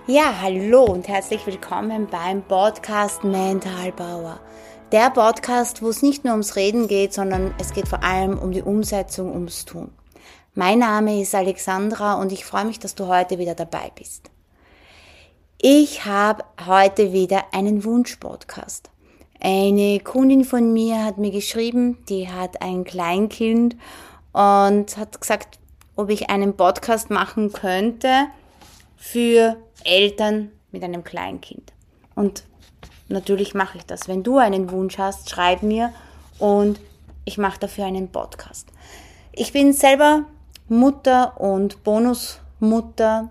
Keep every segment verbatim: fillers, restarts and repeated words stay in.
Ja, hallo und herzlich willkommen beim Podcast Mental Power. Der Podcast, wo es nicht nur ums Reden geht, sondern es geht vor allem um die Umsetzung, ums Tun. Mein Name ist Alexandra und ich freue mich, dass du heute wieder dabei bist. Ich habe heute wieder einen Wunsch-Podcast. Eine Kundin von mir hat mir geschrieben, die hat ein Kleinkind und hat gesagt, ob ich einen Podcast machen könnte für Eltern mit einem Kleinkind. Und natürlich mache ich das. Wenn du einen Wunsch hast, schreib mir und ich mache dafür einen Podcast. Ich bin selber Mutter und Bonusmutter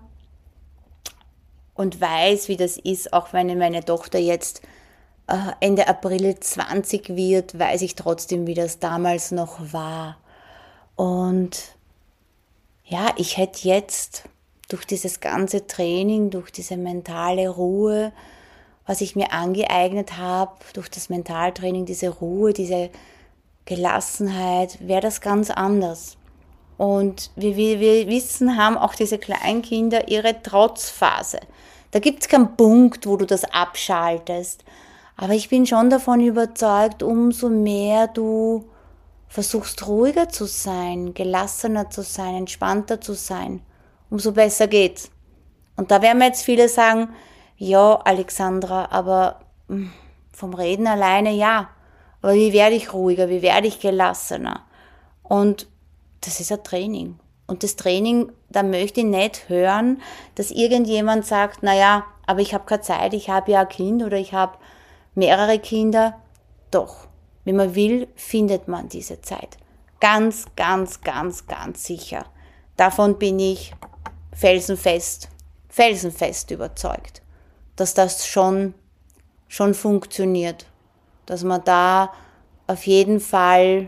und weiß, wie das ist, auch wenn meine Tochter jetzt Ende April zwanzig wird, weiß ich trotzdem, wie das damals noch war. Und ja, ich hätte jetzt durch dieses ganze Training, durch diese mentale Ruhe, was ich mir angeeignet habe, durch das Mentaltraining, diese Ruhe, diese Gelassenheit, wäre das ganz anders. Und wie wir, wir wissen, haben auch diese Kleinkinder ihre Trotzphase. Da gibt es keinen Punkt, wo du das abschaltest. Aber ich bin schon davon überzeugt, umso mehr du versuchst ruhiger zu sein, gelassener zu sein, entspannter zu sein, umso besser geht's. Und da werden mir jetzt viele sagen, ja, Alexandra, aber vom Reden alleine ja. Aber wie werde ich ruhiger, wie werde ich gelassener? Und das ist ein Training. Und das Training, da möchte ich nicht hören, dass irgendjemand sagt, naja, aber ich habe keine Zeit, ich habe ja ein Kind oder ich habe mehrere Kinder. Doch, wenn man will, findet man diese Zeit. Ganz, ganz, ganz, ganz sicher. Davon bin ich felsenfest, felsenfest überzeugt, dass das schon, schon funktioniert. Dass man da auf jeden Fall,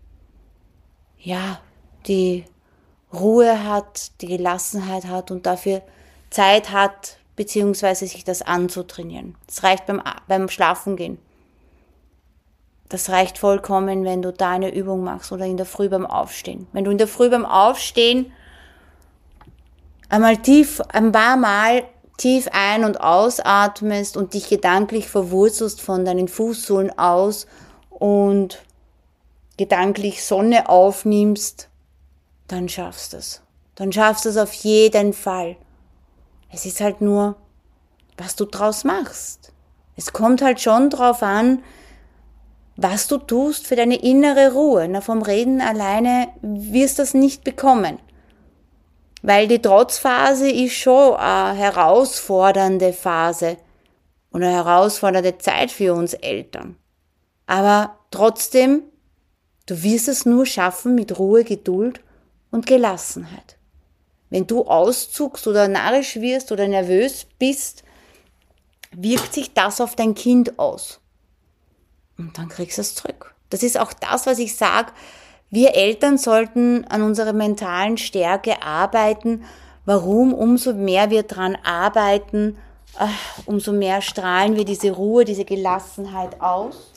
ja, die Ruhe hat, die Gelassenheit hat und dafür Zeit hat, beziehungsweise sich das anzutrainieren. Das reicht beim, beim Schlafengehen. Das reicht vollkommen, wenn du da eine Übung machst oder in der Früh beim Aufstehen. Wenn du in der Früh beim Aufstehen einmal tief, ein paar Mal tief ein- und ausatmest und dich gedanklich verwurzelst von deinen Fußsohlen aus und gedanklich Sonne aufnimmst, dann schaffst du es. Dann schaffst du es auf jeden Fall. Es ist halt nur, was du draus machst. Es kommt halt schon drauf an, was du tust für deine innere Ruhe. Na, vom Reden alleine wirst du das nicht bekommen. Weil die Trotzphase ist schon eine herausfordernde Phase und eine herausfordernde Zeit für uns Eltern. Aber trotzdem, du wirst es nur schaffen mit Ruhe, Geduld und Gelassenheit. Wenn du auszuckst oder narrisch wirst oder nervös bist, wirkt sich das auf dein Kind aus. Und dann kriegst du es zurück. Das ist auch das, was ich sage. Wir Eltern sollten an unserer mentalen Stärke arbeiten. Warum? Umso mehr wir dran arbeiten, umso mehr strahlen wir diese Ruhe, diese Gelassenheit aus.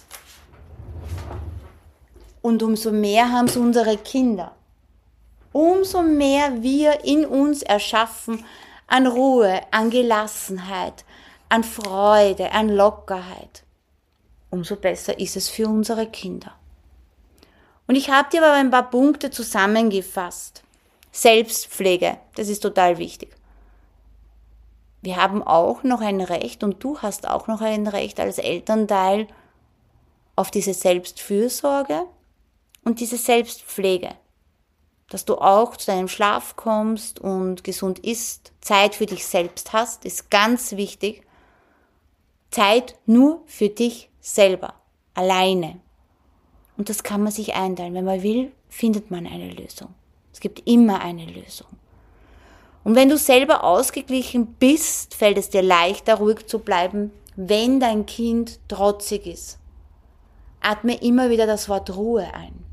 Und umso mehr haben es unsere Kinder. Umso mehr wir in uns erschaffen an Ruhe, an Gelassenheit, an Freude, an Lockerheit, umso besser ist es für unsere Kinder. Und ich habe dir aber ein paar Punkte zusammengefasst. Selbstpflege, das ist total wichtig. Wir haben auch noch ein Recht und du hast auch noch ein Recht als Elternteil auf diese Selbstfürsorge und diese Selbstpflege. Dass du auch zu deinem Schlaf kommst und gesund isst, Zeit für dich selbst hast, ist ganz wichtig. Zeit nur für dich selber, alleine. Und das kann man sich einteilen. Wenn man will, findet man eine Lösung. Es gibt immer eine Lösung. Und wenn du selber ausgeglichen bist, fällt es dir leichter, ruhig zu bleiben, wenn dein Kind trotzig ist. Atme immer wieder das Wort Ruhe ein.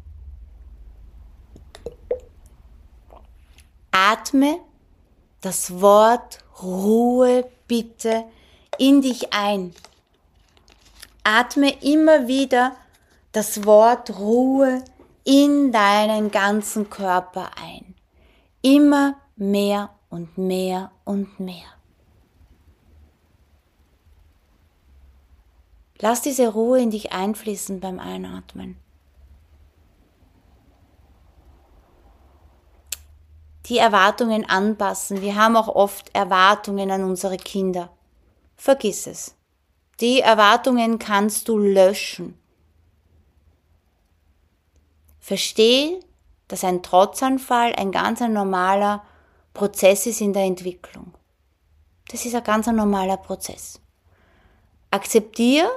Atme das Wort Ruhe bitte in dich ein. Atme immer wieder das Wort Ruhe in deinen ganzen Körper ein. Immer mehr und mehr und mehr. Lass diese Ruhe in dich einfließen beim Einatmen. Die Erwartungen anpassen. Wir haben auch oft Erwartungen an unsere Kinder. Vergiss es. Die Erwartungen kannst du löschen. Versteh, dass ein Trotzanfall ein ganz ein normaler Prozess ist in der Entwicklung. Das ist ein ganz ein normaler Prozess. Akzeptiere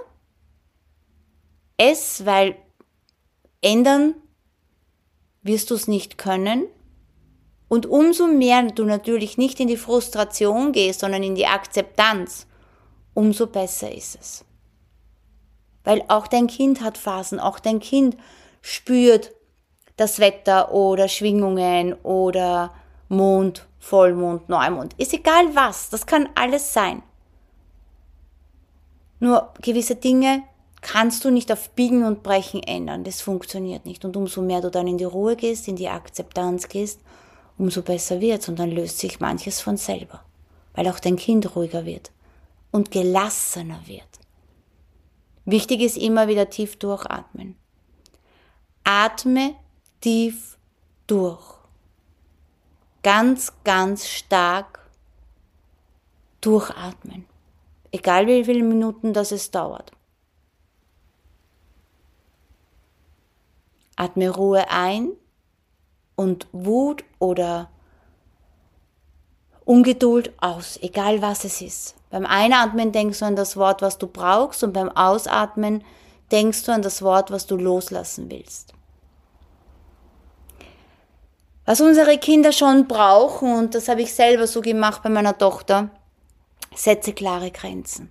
es, weil ändern wirst du es nicht können. Und umso mehr du natürlich nicht in die Frustration gehst, sondern in die Akzeptanz, umso besser ist es. Weil auch dein Kind hat Phasen, auch dein Kind spürt das Wetter oder Schwingungen oder Mond, Vollmond, Neumond. Ist egal was, das kann alles sein. Nur gewisse Dinge kannst du nicht auf Biegen und Brechen ändern, das funktioniert nicht. Und umso mehr du dann in die Ruhe gehst, in die Akzeptanz gehst, umso besser wird's und dann löst sich manches von selber, weil auch dein Kind ruhiger wird und gelassener wird. Wichtig ist immer wieder tief durchatmen. Atme tief durch. Ganz, ganz stark durchatmen. Egal wie viele Minuten das es dauert. Atme Ruhe ein und Wut oder Ungeduld aus, egal was es ist. Beim Einatmen denkst du an das Wort, was du brauchst, und beim Ausatmen denkst du an das Wort, was du loslassen willst. Was unsere Kinder schon brauchen, und das habe ich selber so gemacht bei meiner Tochter, setze klare Grenzen.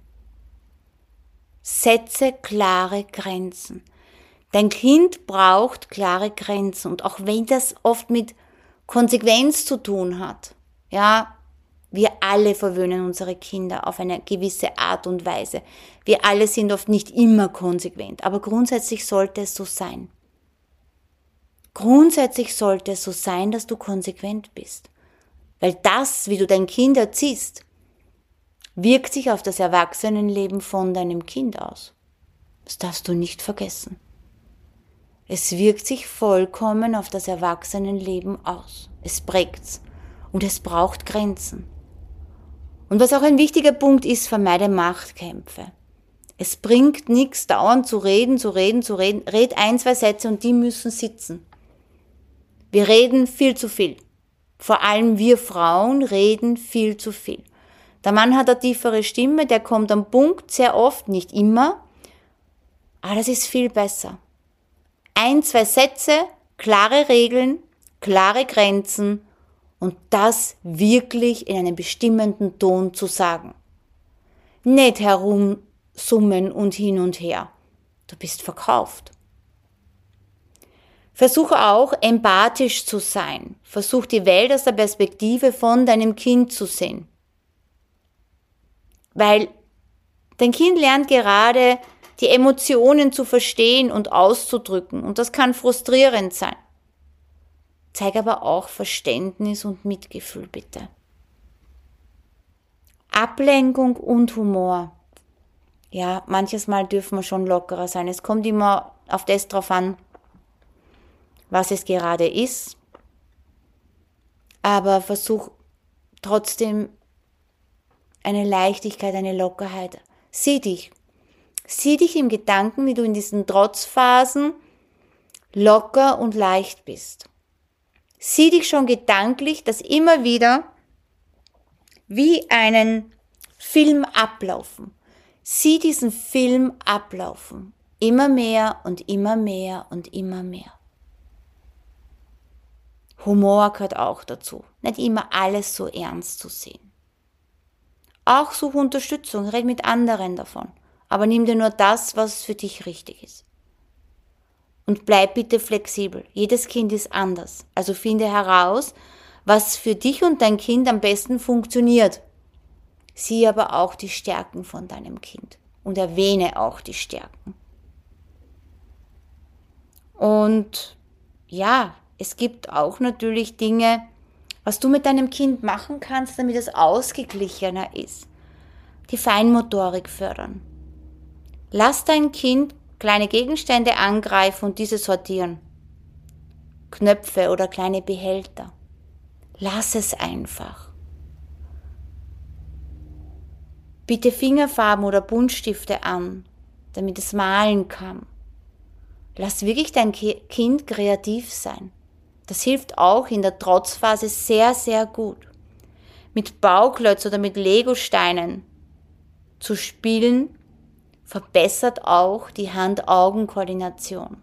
Setze klare Grenzen. Dein Kind braucht klare Grenzen, und auch wenn das oft mit Konsequenz zu tun hat, ja, wir alle verwöhnen unsere Kinder auf eine gewisse Art und Weise. Wir alle sind oft nicht immer konsequent, aber grundsätzlich sollte es so sein. Grundsätzlich sollte es so sein, dass du konsequent bist. Weil das, wie du dein Kind erziehst, wirkt sich auf das Erwachsenenleben von deinem Kind aus. Das darfst du nicht vergessen. Es wirkt sich vollkommen auf das Erwachsenenleben aus. Es prägt's. Und es braucht Grenzen. Und was auch ein wichtiger Punkt ist, vermeide Machtkämpfe. Es bringt nichts, dauernd zu reden, zu reden, zu reden. Red ein, zwei Sätze und die müssen sitzen. Wir reden viel zu viel. Vor allem wir Frauen reden viel zu viel. Der Mann hat eine tiefere Stimme, der kommt am Punkt, sehr oft, nicht immer. Aber das ist viel besser. Ein, zwei Sätze, klare Regeln, klare Grenzen und das wirklich in einem bestimmenden Ton zu sagen. Nicht herumsummen und hin und her. Du bist verkauft. Versuche auch, empathisch zu sein. Versuch die Welt aus der Perspektive von deinem Kind zu sehen. Weil dein Kind lernt gerade, die Emotionen zu verstehen und auszudrücken. Und das kann frustrierend sein. Zeig aber auch Verständnis und Mitgefühl, bitte. Ablenkung und Humor. Ja, manches Mal dürfen wir schon lockerer sein. Es kommt immer auf das drauf an, was es gerade ist. Aber versuch trotzdem eine Leichtigkeit, eine Lockerheit. Sieh dich. Sieh dich im Gedanken, wie du in diesen Trotzphasen locker und leicht bist. Sieh dich schon gedanklich, dass immer wieder wie einen Film ablaufen. Sieh diesen Film ablaufen. Immer mehr und immer mehr und immer mehr. Humor gehört auch dazu. Nicht immer alles so ernst zu sehen. Auch such Unterstützung, red mit anderen davon. Aber nimm dir nur das, was für dich richtig ist. Und bleib bitte flexibel. Jedes Kind ist anders. Also finde heraus, was für dich und dein Kind am besten funktioniert. Sieh aber auch die Stärken von deinem Kind und erwähne auch die Stärken. Und ja, es gibt auch natürlich Dinge, was du mit deinem Kind machen kannst, damit es ausgeglichener ist. Die Feinmotorik fördern. Lass dein Kind kleine Gegenstände angreifen und diese sortieren. Knöpfe oder kleine Behälter. Lass es einfach. Biete Fingerfarben oder Buntstifte an, damit es malen kann. Lass wirklich dein Kind kreativ sein. Das hilft auch in der Trotzphase sehr, sehr gut. Mit Bauklötzen oder mit Legosteinen zu spielen, verbessert auch die Hand-Augen-Koordination.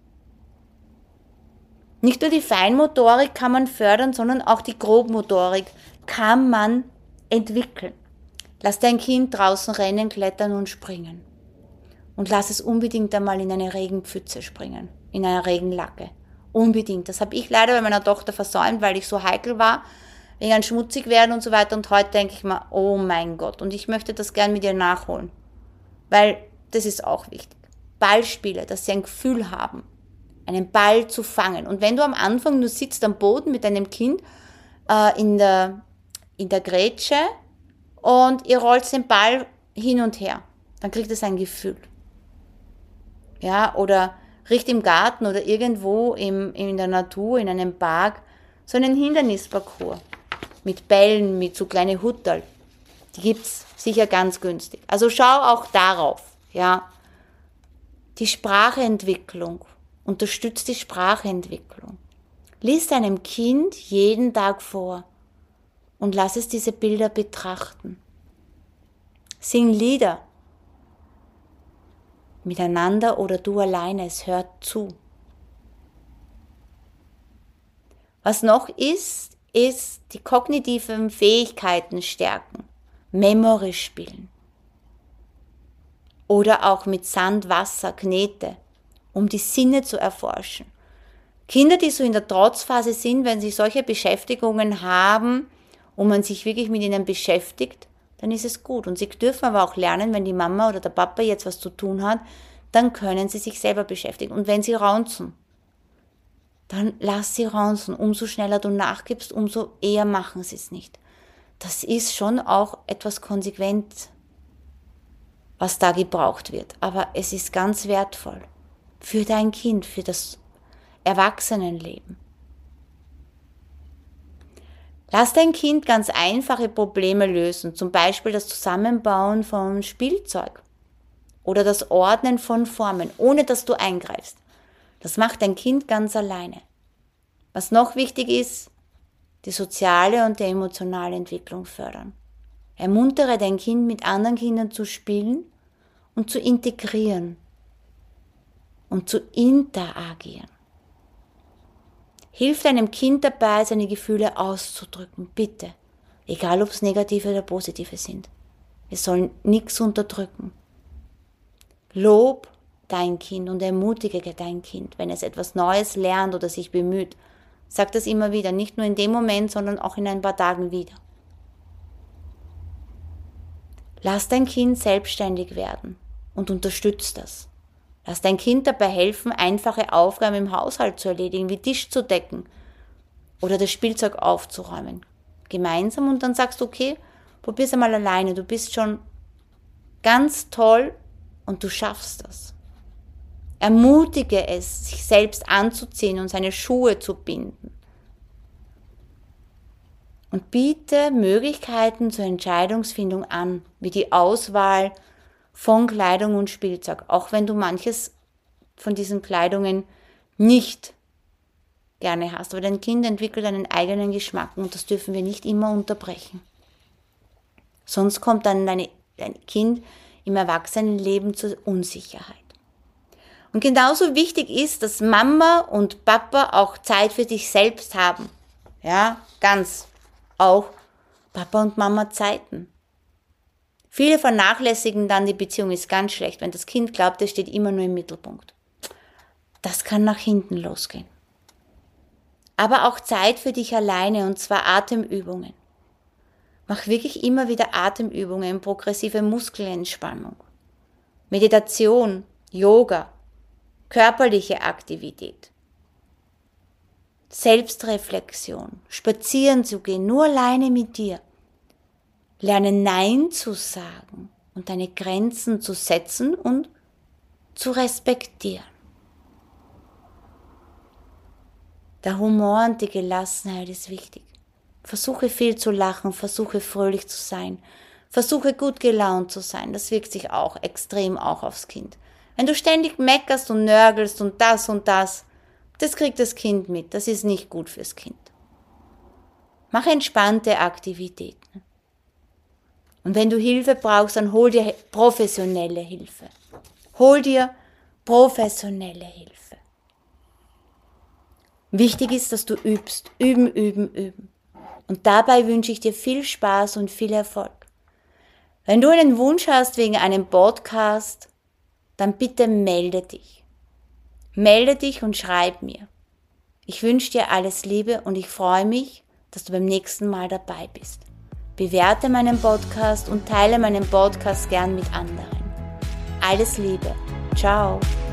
Nicht nur die Feinmotorik kann man fördern, sondern auch die Grobmotorik kann man entwickeln. Lass dein Kind draußen rennen, klettern und springen. Und lass es unbedingt einmal in eine Regenpfütze springen, in einer Regenlacke. Unbedingt. Das habe ich leider bei meiner Tochter versäumt, weil ich so heikel war, wegen ein schmutzig werden und so weiter. Und heute denke ich mir, oh mein Gott. Und ich möchte das gern mit ihr nachholen. Weil das ist auch wichtig. Ballspiele, dass sie ein Gefühl haben, einen Ball zu fangen. Und wenn du am Anfang nur sitzt am Boden mit deinem Kind äh, in der, in der Grätsche und ihr rollt den Ball hin und her, dann kriegt es ein Gefühl. Ja, oder riecht im Garten oder irgendwo im, in der Natur, in einem Park, so einen Hindernisparcours mit Bällen, mit so kleinen Hutterl. Die gibt's sicher ganz günstig. Also schau auch darauf, ja. Die Sprachentwicklung, unterstützt die Sprachentwicklung. Lies deinem Kind jeden Tag vor und lass es diese Bilder betrachten. Sing Lieder miteinander oder du alleine, es hört zu. Was noch ist, ist die kognitiven Fähigkeiten stärken, Memory spielen oder auch mit Sand, Wasser, Knete, um die Sinne zu erforschen. Kinder, die so in der Trotzphase sind, wenn sie solche Beschäftigungen haben und man sich wirklich mit ihnen beschäftigt, dann ist es gut. Und sie dürfen aber auch lernen, wenn die Mama oder der Papa jetzt was zu tun hat, dann können sie sich selber beschäftigen. Und wenn sie raunzen, dann lass sie raunzen. Umso schneller du nachgibst, umso eher machen sie es nicht. Das ist schon auch etwas konsequent, was da gebraucht wird. Aber es ist ganz wertvoll für dein Kind, für das Erwachsenenleben. Lass dein Kind ganz einfache Probleme lösen, zum Beispiel das Zusammenbauen von Spielzeug oder das Ordnen von Formen, ohne dass du eingreifst. Das macht dein Kind ganz alleine. Was noch wichtig ist, die soziale und die emotionale Entwicklung fördern. Ermuntere dein Kind, mit anderen Kindern zu spielen und zu integrieren und zu interagieren. Hilf deinem Kind dabei, seine Gefühle auszudrücken, bitte. Egal, ob es negative oder positive sind. Wir sollen nichts unterdrücken. Lob dein Kind und ermutige dein Kind, wenn es etwas Neues lernt oder sich bemüht. Sag das immer wieder, nicht nur in dem Moment, sondern auch in ein paar Tagen wieder. Lass dein Kind selbstständig werden und unterstütz das. Lass dein Kind dabei helfen, einfache Aufgaben im Haushalt zu erledigen, wie Tisch zu decken oder das Spielzeug aufzuräumen. Gemeinsam und dann sagst du, okay, probier's einmal alleine, du bist schon ganz toll und du schaffst das. Ermutige es, sich selbst anzuziehen und seine Schuhe zu binden. Und biete Möglichkeiten zur Entscheidungsfindung an, wie die Auswahl von Kleidung und Spielzeug, auch wenn du manches von diesen Kleidungen nicht gerne hast. Aber dein Kind entwickelt einen eigenen Geschmack und das dürfen wir nicht immer unterbrechen. Sonst kommt dann dein, dein Kind im Erwachsenenleben zur Unsicherheit. Und genauso wichtig ist, dass Mama und Papa auch Zeit für dich selbst haben. Ja, ganz auch Papa und Mama Zeiten. Viele vernachlässigen dann, die Beziehung ist ganz schlecht, wenn das Kind glaubt, es steht immer nur im Mittelpunkt. Das kann nach hinten losgehen. Aber auch Zeit für dich alleine, und zwar Atemübungen. Mach wirklich immer wieder Atemübungen, progressive Muskelentspannung, Meditation, Yoga, körperliche Aktivität, Selbstreflexion, spazieren zu gehen, nur alleine mit dir. Lerne Nein zu sagen und deine Grenzen zu setzen und zu respektieren. Der Humor und die Gelassenheit ist wichtig. Versuche viel zu lachen, versuche fröhlich zu sein, versuche gut gelaunt zu sein. Das wirkt sich auch extrem auch aufs Kind. Wenn du ständig meckerst und nörgelst und das und das, das kriegt das Kind mit. Das ist nicht gut fürs Kind. Mach entspannte Aktivitäten. Und wenn du Hilfe brauchst, dann hol dir professionelle Hilfe. Hol dir professionelle Hilfe. Wichtig ist, dass du übst. Üben, üben, üben. Und dabei wünsche ich dir viel Spaß und viel Erfolg. Wenn du einen Wunsch hast wegen einem Podcast, dann bitte melde dich. Melde dich und schreib mir. Ich wünsche dir alles Liebe und ich freue mich, dass du beim nächsten Mal dabei bist. Bewerte meinen Podcast und teile meinen Podcast gern mit anderen. Alles Liebe. Ciao.